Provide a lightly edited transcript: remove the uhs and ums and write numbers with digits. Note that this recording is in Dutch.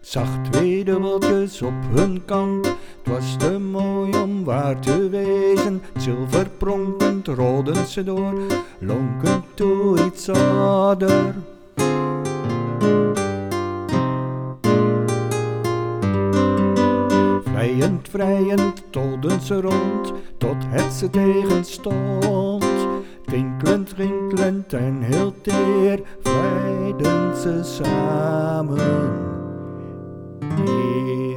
Zag twee dubbeltjes op hun kant, het was te mooi om waar te wezen. Zilverpronkend rolden ze door, lonkend toe iets ouder. Vrijend, vrijend tolden ze rond, tot het ze tegenstond. Twinkelend, rinkelend en heel teer, vlijden ze samen neer.